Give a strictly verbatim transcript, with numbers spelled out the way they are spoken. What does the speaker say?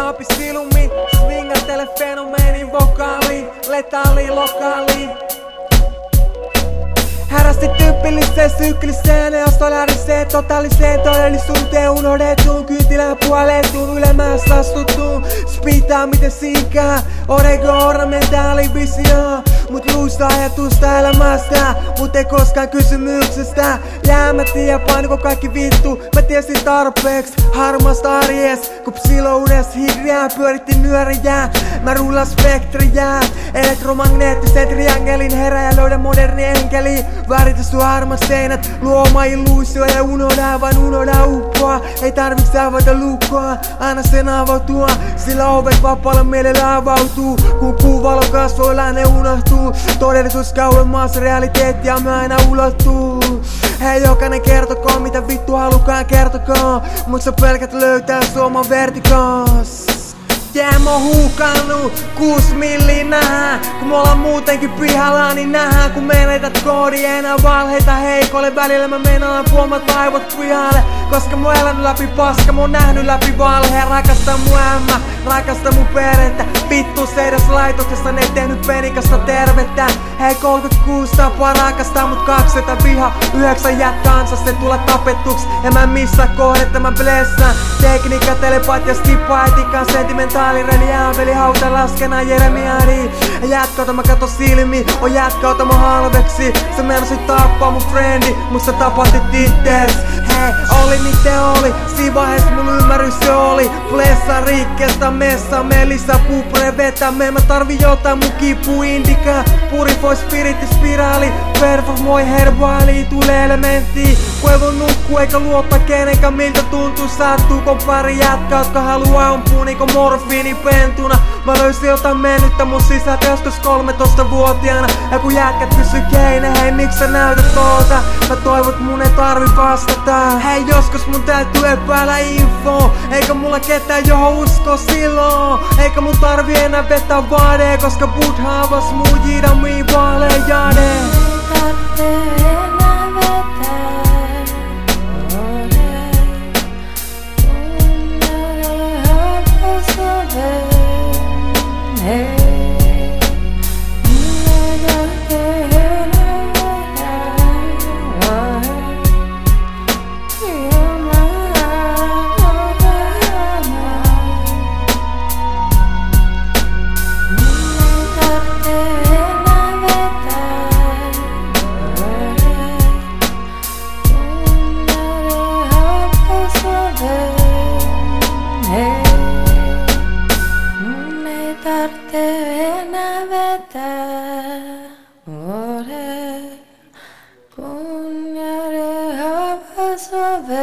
Jaapi silumi, swingattele fenomeenin vokaali, letaali lokaali. Härästi tyypilliseen sykliseen ja solariseen totaaliseen todellisuuteen unohdettuun kyyntilään puolettuun ylemmässä astuttuun spiitaa miten siikää orego ornamentaali visio mut luusta ajatusta elämästä mut ei koskaan kysymyksestä jää mä tiedä painiko kaikki vittu mä tiesin tarpeeks harmasta arjes kun psilounes hidriää pyöritti nyöriä mä rullan spektriä elektromagneettisen triangelin herää ja löydä moderni enkeli väritä sun harmas seinät, luo oma illuusio ja unohda vain unohda uppoa. Ei tarviks avata lukkoa, anna sen avautua, sillä ovet vapaalla mielellä avautuu. Kun kuun valo kasvoillaan ne unohtuu, todellisuus kauemmas realiteettia me aina ulottuu. Hei jokainen kertokoon mitä vittu halukaan kertokoon, mut sä pelkät löytää suoman vertikoos. Jää mä huukannu, kuus milli nähdään. Kun me ollaan muutenkin pihalla, niin nähdään. Kun menetät koodi, enää valheita heikolle. Välillä mä meinaan puomat aivot pihalle. Koska mä oon elänyt läpi paska, mä oon nähnyt läpi valheen. Rakasta mun ämmä, rakasta mun perhettä. Vittu se edes laitoksessa, ne ei tehnyt penikasta tervettä. Hei kolmekymmentäkuusi tapaa rakastaa, mut kakseta viha. Yhdeksän jää kansasta, tulla tapettuks. Ja mä en missaa kohdetta, mä blessaan. Tekniikka, telepatia, skippa, etikan, sentimentaali. Reli Aaveli, hauta, laskena, Jeremiadi. Jätkäuta mä kato silmi, on jätkäuta mä halveksi. Sä meinasit tappaa mun friendi, mut sä tapatit ittees. Hei, oli miten oli, siinä vaihees mun ymmärrys se oli. Blessa rikkeestä messa, melissa puupure vetämme. Mä tarvin jotain mun kipu indikaa. Purifoi spiritti spiraali, performoi herbaali, tulee elementti. Kun ei voi nukkua eikä luottaa kenenkään miltä tuntuu. Sattuu kun pari jätkä, jotka haluaa ampua niinku morfiinipentuna. Mä löysin jotain mennyttä mun sisältä joskus kolmetoistavuotiaana. Ja kun jätkät kysy keine, hei miksi sä näytät tuolta? Mä toivot mun ei tarvi vastata. Hei joskus mun täytyy epäillä info. Eikä mulla ketään johon usko silloin. Eikä mun tarvi enää vetää vaadee. Koska Buddha avas mun jidami vaalejade. Enää vetää ore, kun jäädä havas ove.